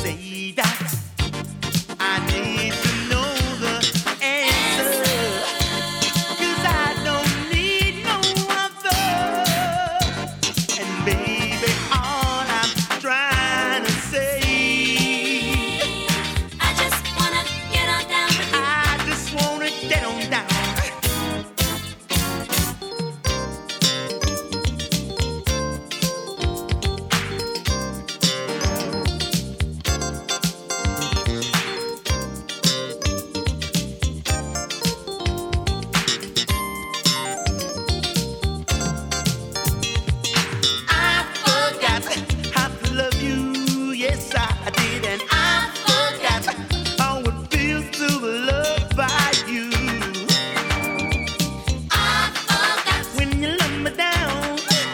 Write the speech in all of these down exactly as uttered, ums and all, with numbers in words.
say that I need to know the answer, 'cause I don't need no other. And baby, all I'm trying to say, I just wanna get on down with you. I just wanna get on down. I forgot how to love you, yes I did, and I forgot how it feels to be loved by you. I forgot, When you love me down,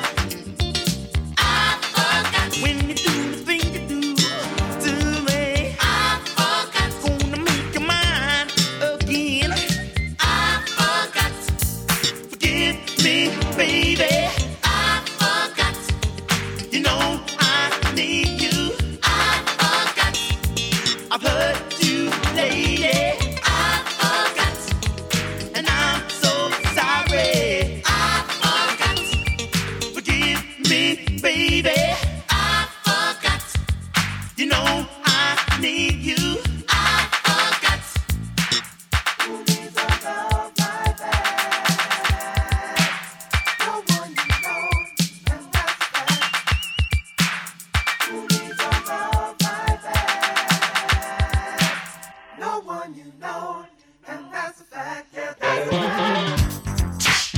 I forgot, when you do the thing you do to me, I forgot, gonna make you mine again. I forgot, Forgive me, baby, I forgot, you know I need you. I forgot, I've hurt you, lady, I forgot, and I'm so sorry. I forgot, Forgive me, baby, I forgot, you know I need you. I forgot. Who needs a love like that? No one you know, and that's a fact. Who needs a love like that? No one you know, and that's a fact. Yeah, that's a fact.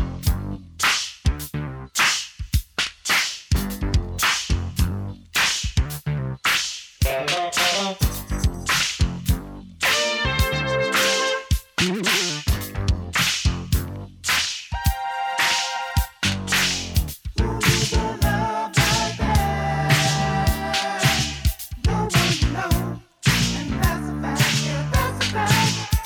Who needs a love like that? No one you know, and that's a fact. Yeah, that's a fact.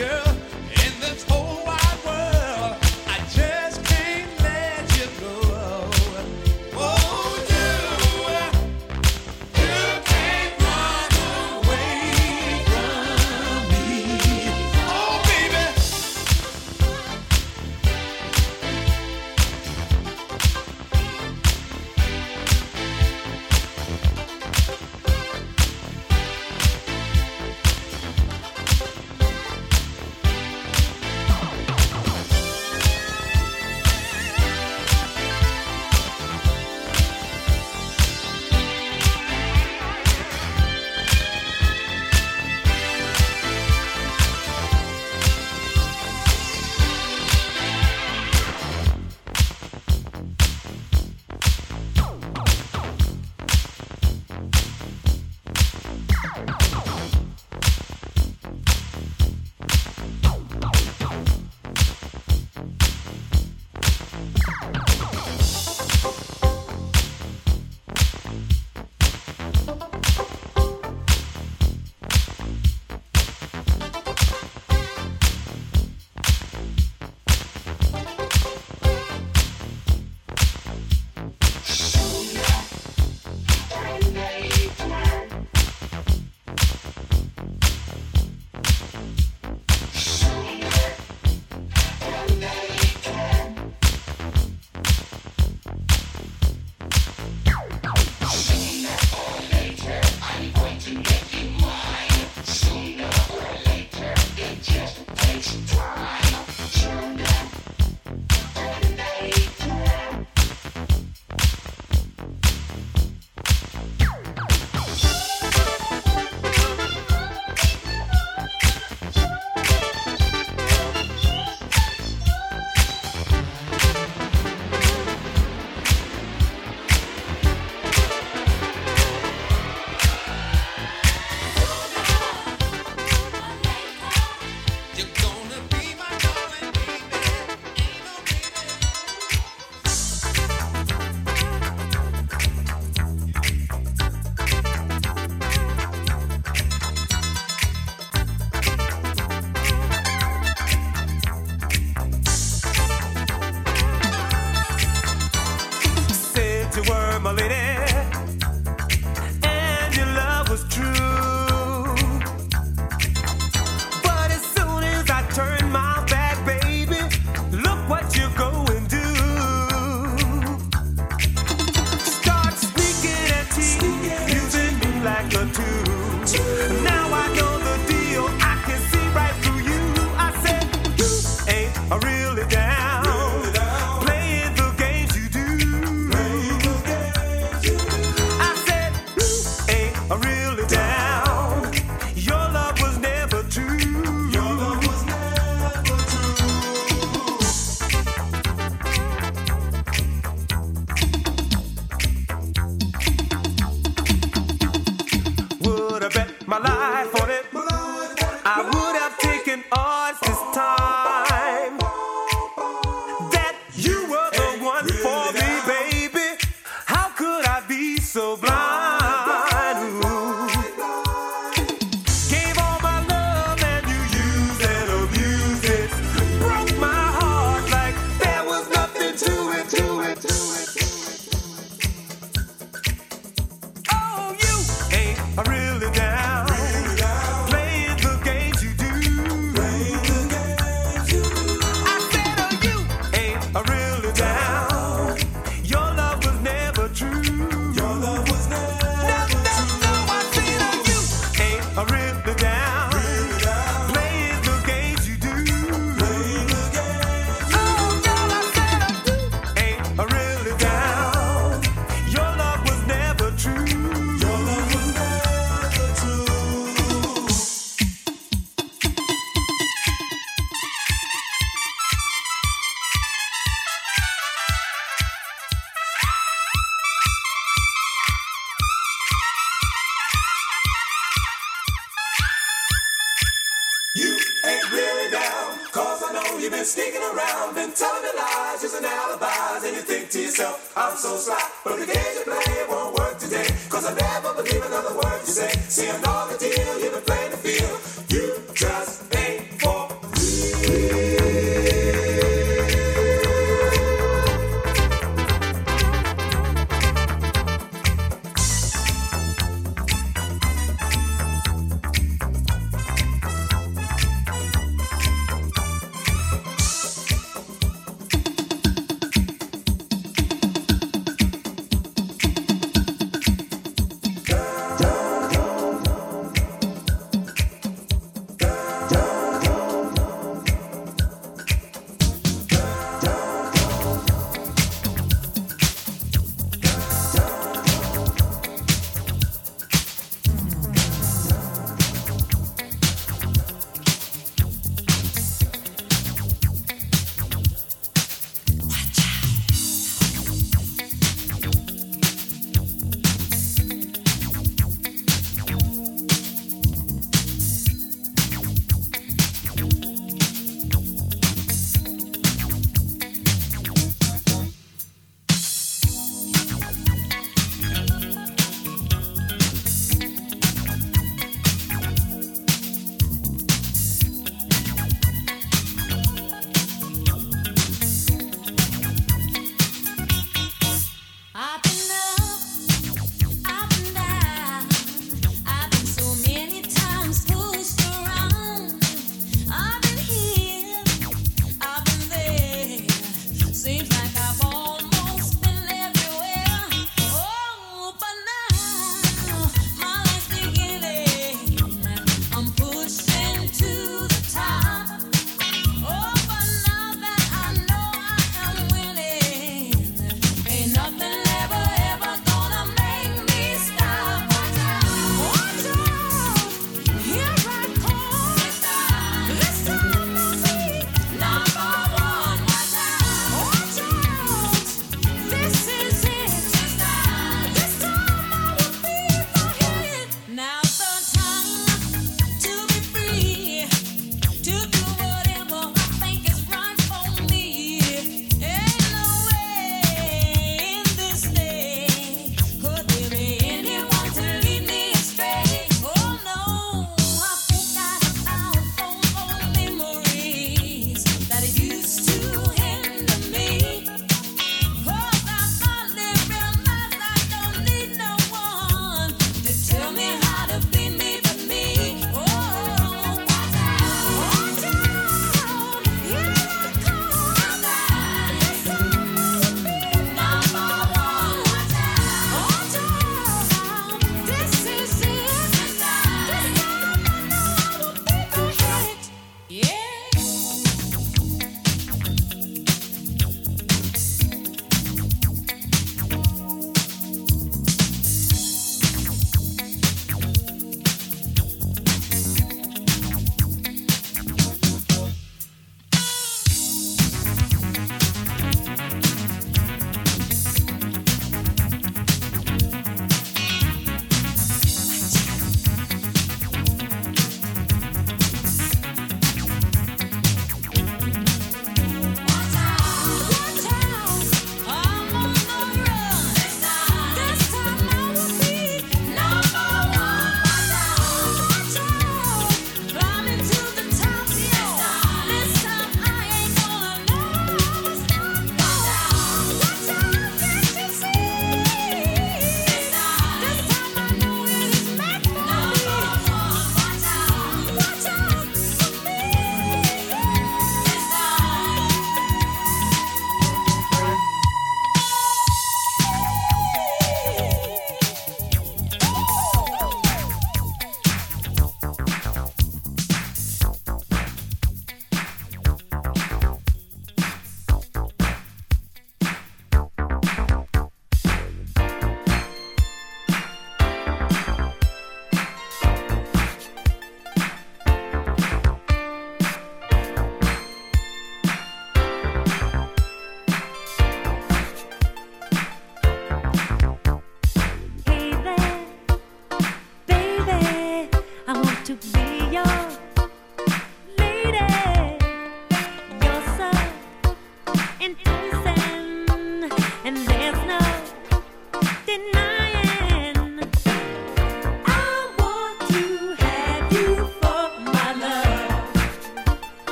You've been sneaking around, been telling me lies, using alibis, and you think to yourself, I'm so sly. But the game you play won't work today, cause I never believe another word you say. See, I know the deal, you've been playing the field. You just ain't for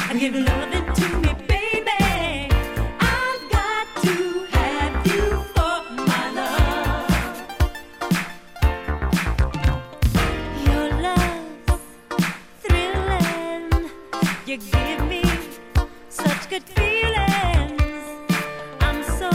Give loving to me, baby. I've got to have you for my love. Your love's thrilling. You give me such good feelings. I'm so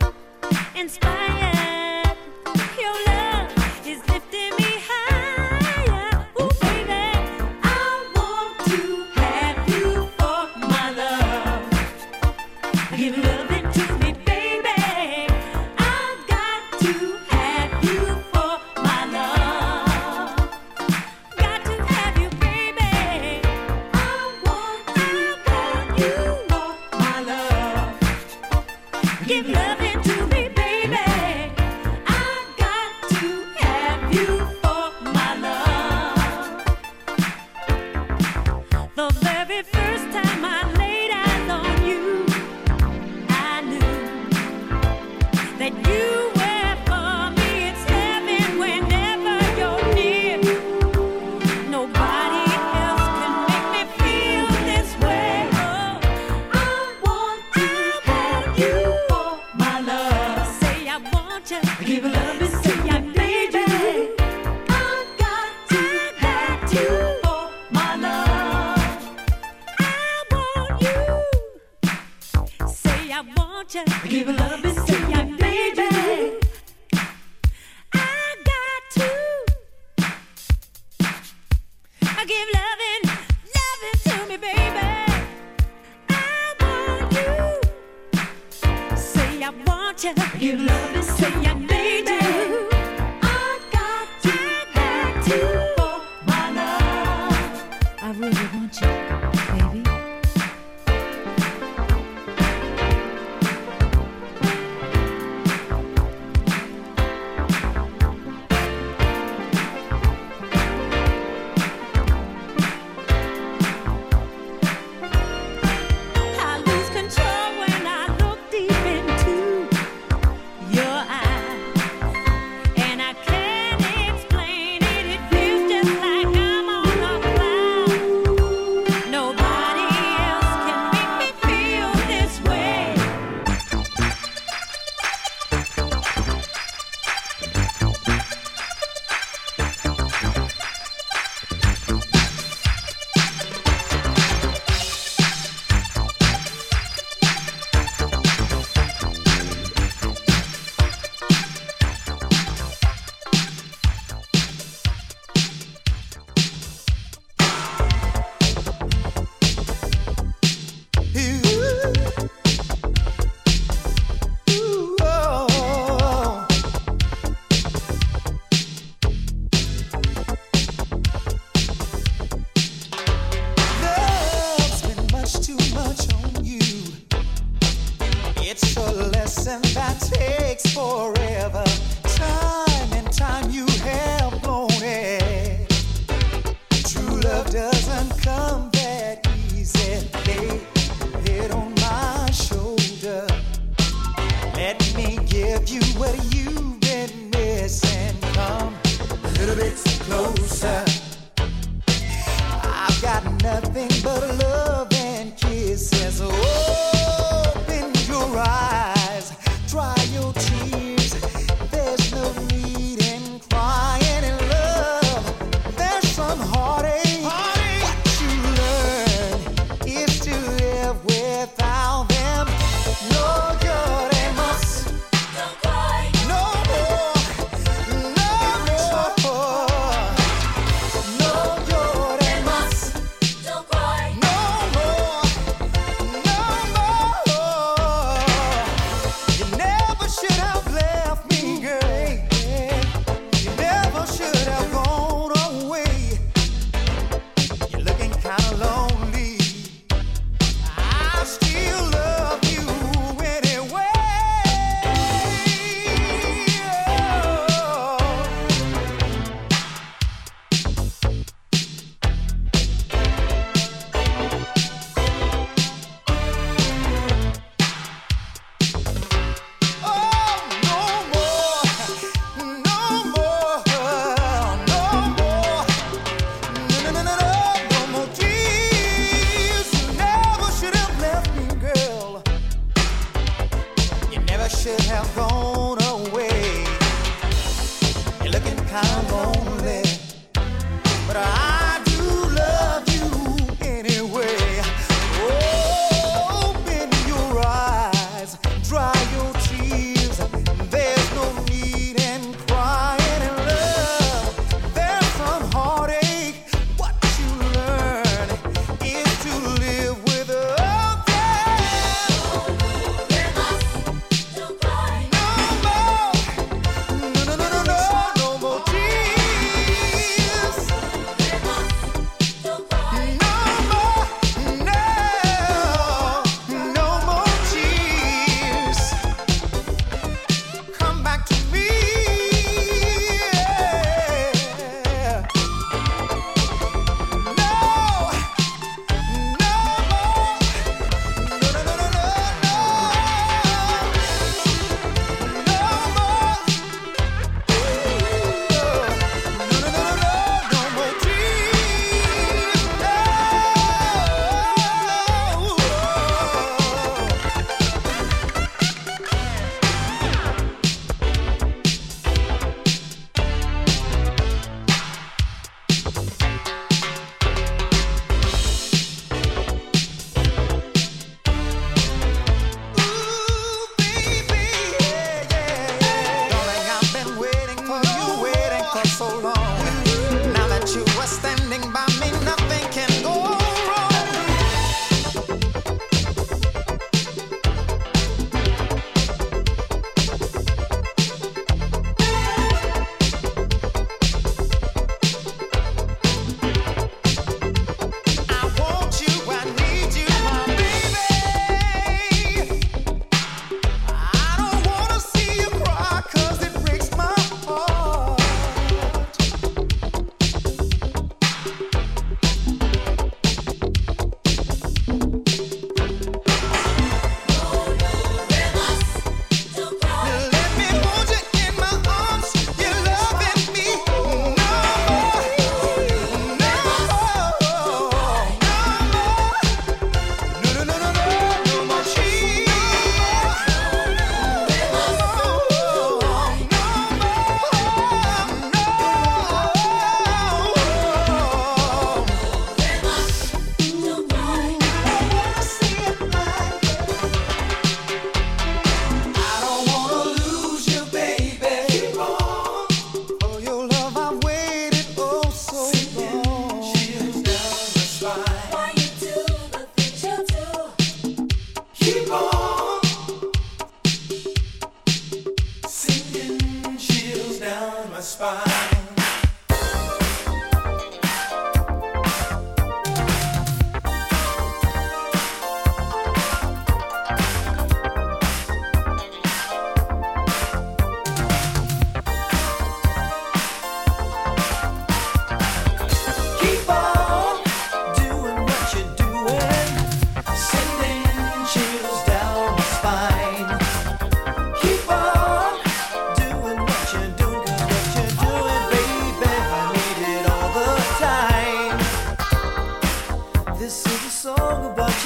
inspired. Your love is lifting me higher. Ooh, baby, I want to have you for my love. Give loving to me, baby. I've got to have you for my love. Got to have you, baby. I want to have you for my love. Give loving to me, baby. I've got to have you for my love. The very first time I laid eyes on you, I knew that you were for me. It's heaven whenever you're near. Nobody else can make me feel this way. Oh, I want to have you for my love. Say I want you. Give love and say I need you. I've got to have you for my love. I want you. Say I want you. Give love and say I need you. I got to. I give loving, loving to me, baby. I want you. Say I want you. Give love and say I need you. I got to have you for my love. I really want you, baby. I lose control when I look deep into your eyes, and I can't explain it. It feels just like I'm on a cloud. Nobody else can make me feel this way. Ooh, oh. Love's been much too much on you. It's a lesson that takes forever. Time and time you have blown it. True love doesn't come that easy. Lay your head on my shoulder. Let me give you what you've been missing. Come a little bit closer. I've got nothing but love and kisses. Open your eyes, dry your tears,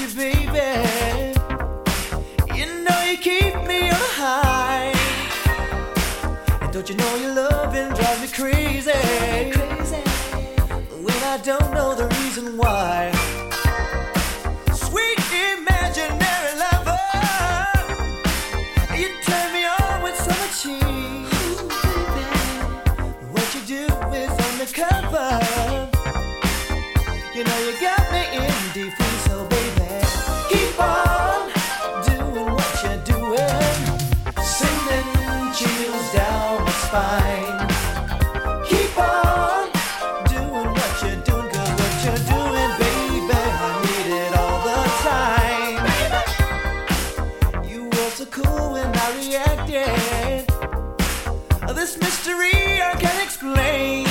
you, baby. You know you keep me on high. And don't you know your loving drives me crazy, crazy when I don't know the reason why. Sweet imaginary lover, you turn me on with so much ease. What you do is undercover. You know you got me in deep freeze, so baby, keep on doing what you're doing, sending chills down my spine. Keep on doing what you're doing, 'cause what you're doing, baby, I need it all the time. You were so cool when I reacted. This mystery I can't explain.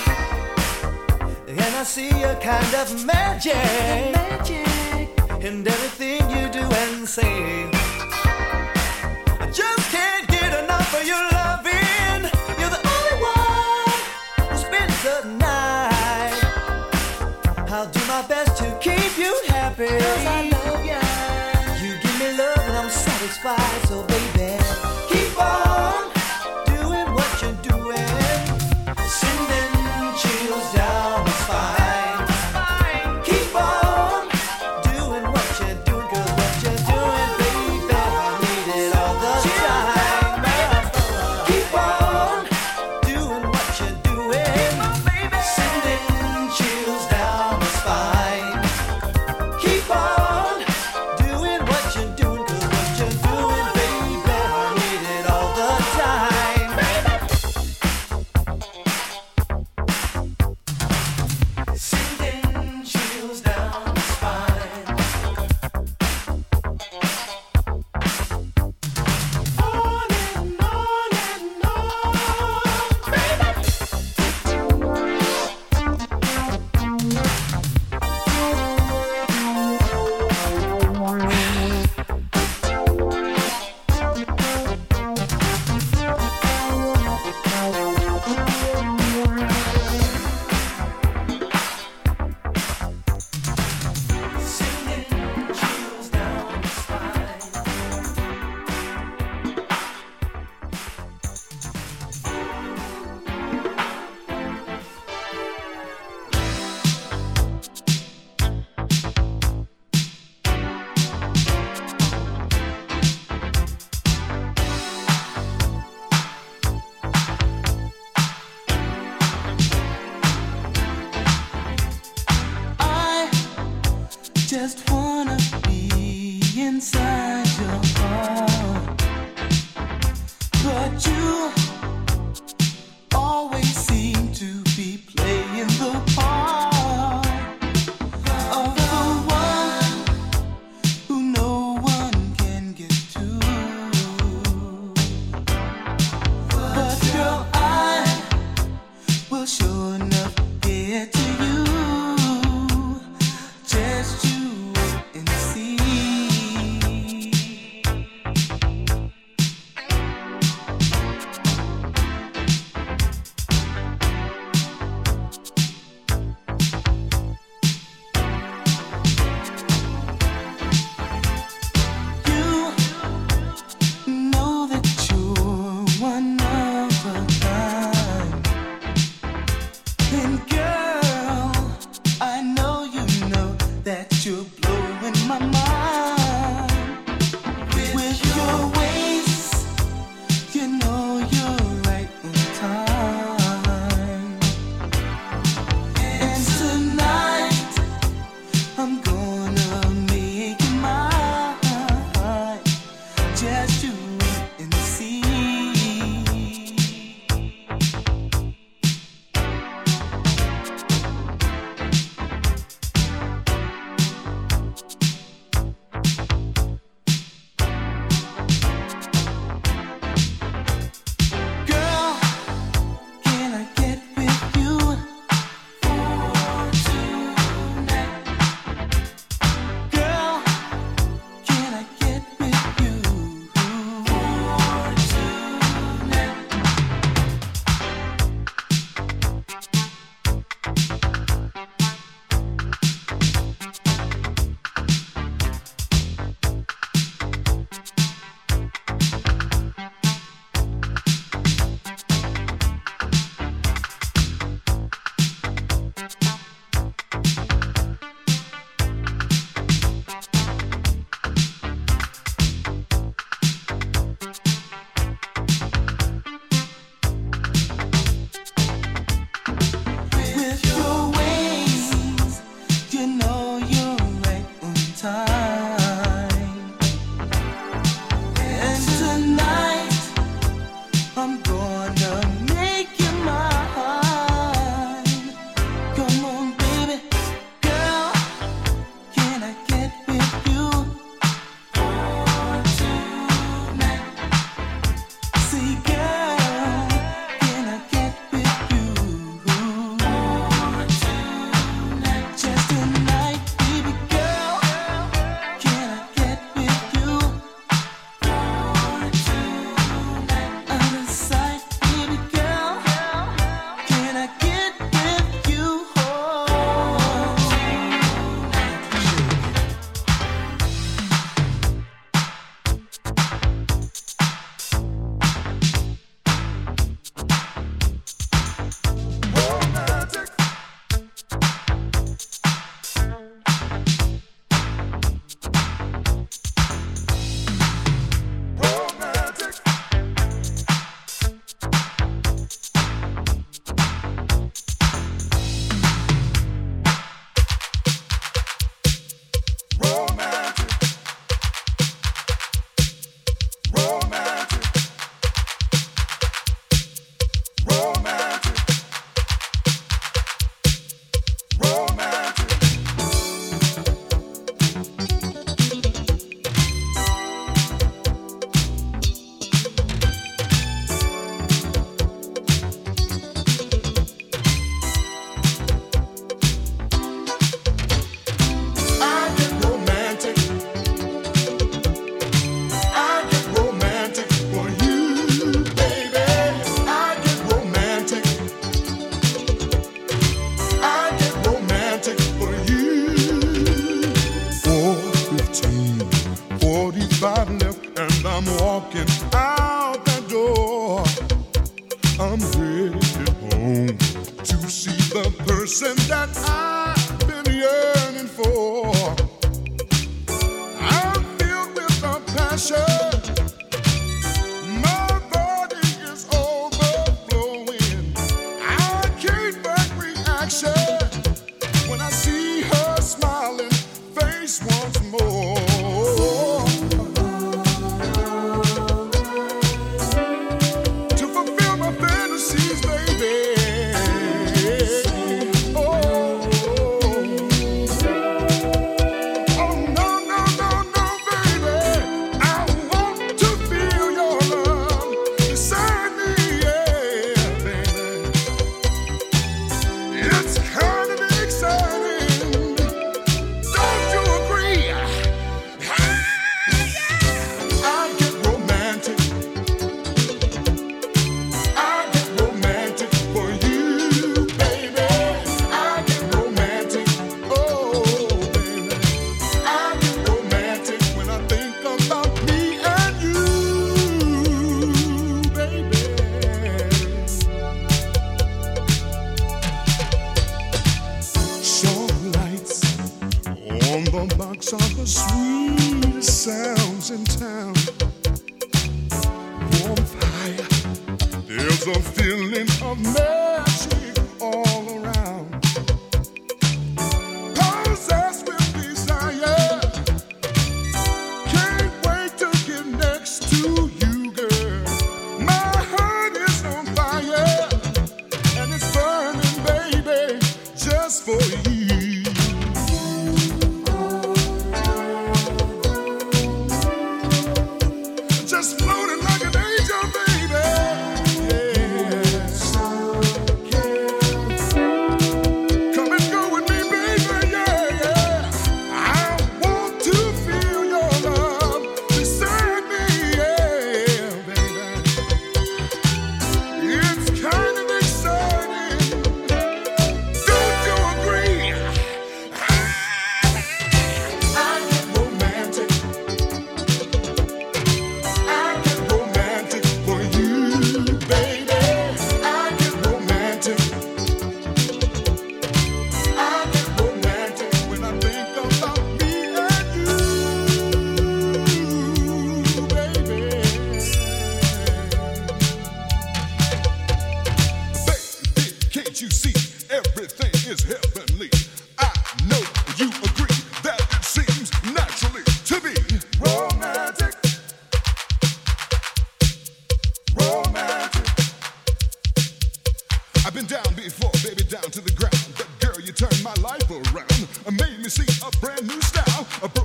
And I see a kind of magic, magic in everything you do and say. I just can't get enough of your loving. You're the only one who spends the night. I'll do my best to keep you happy, 'cause I love ya. You give me love and I'm satisfied. So baby, keep on doing what you're doing, sending chills down my spine. Keep on doing what you're doing, 'cause what you're doing, baby, I need it all the time. Keep on doing what you're doing, sending chills down my spine. Keep on doing what you're doing, 'cause what you're doing, baby, I need it all the time. Sending chills down my spine. On and on and on, baby. Sending chills down my spine. I just wanna be inside your heart, but you always seem to be playing the part of the one who no one can get to. But girl, I will sure enough get to you. Just you wait and see. You know that you're one of a kind. And girl, I know you know that you're blowing my mind. With your ways, you know you're right on time. And tonight, I'm gonna make you mine. Just you wait and see. person that I've been yearning for. I'm filled with a passion. My body is overflowing. I can't back reaction when I see her smiling face once more. To fulfill my fantasies, baby. Are the sweetest sounds in town. Warm fire, there's a feeling of magic all around. Possessed with desire, can't wait to get next to you, girl. My heart is on fire, and it's burning, baby, just for you. Just floating like an angel, baby. Yeah.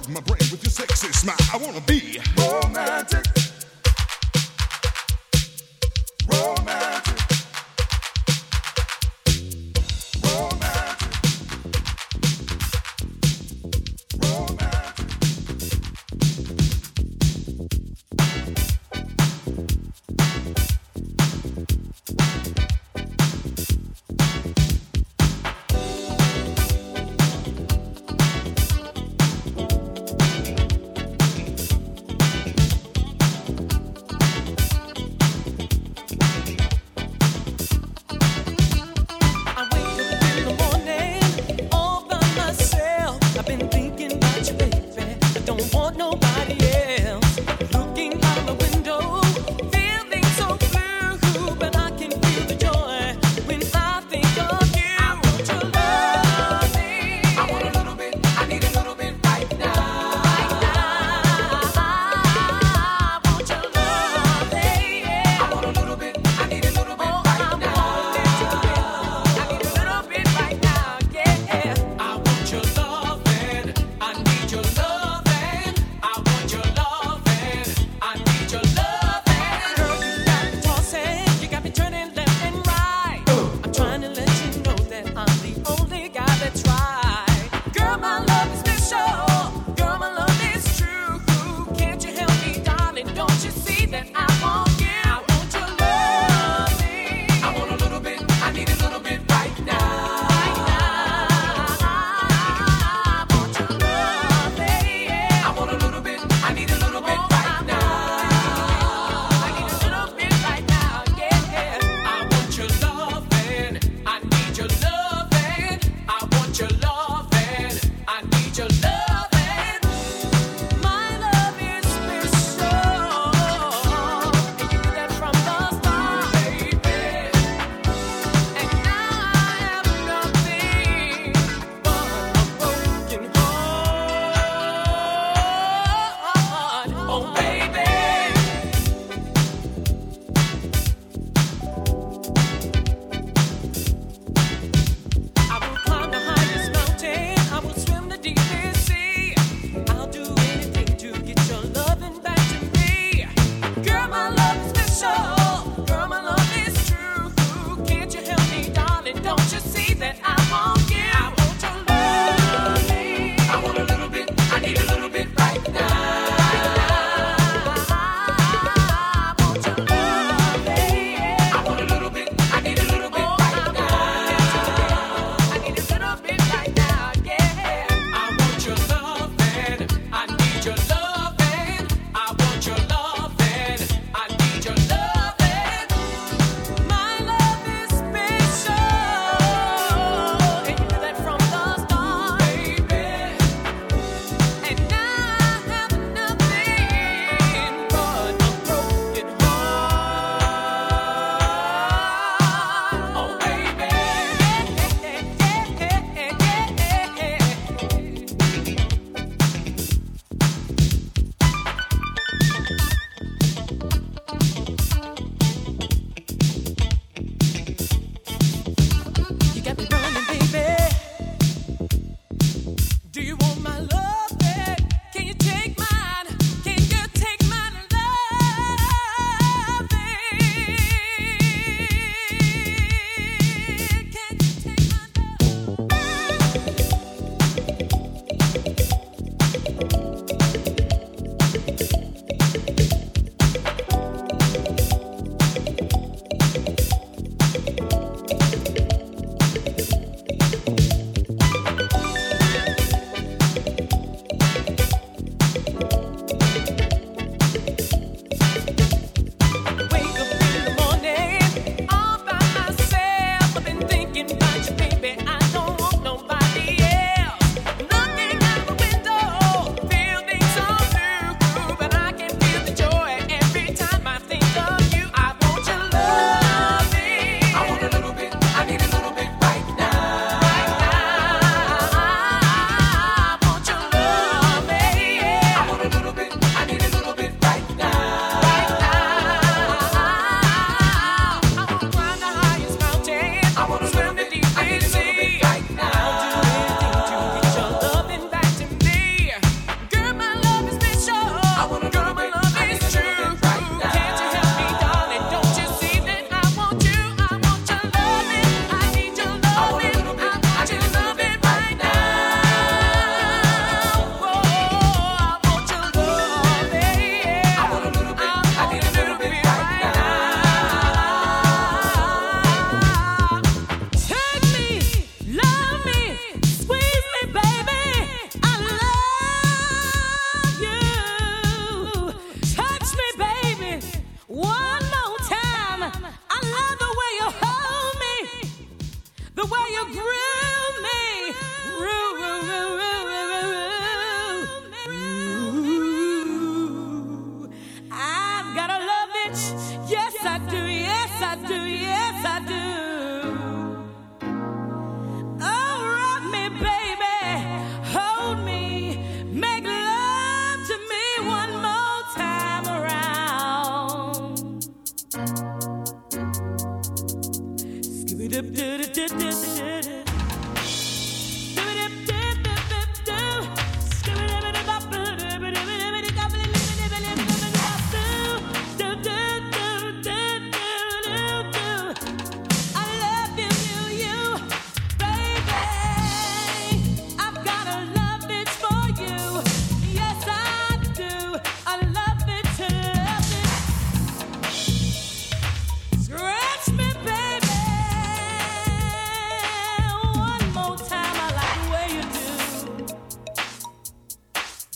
flood my brain with your sexy smile. I wanna be romantic. Romantic. Romantic. Romantic.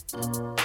Thank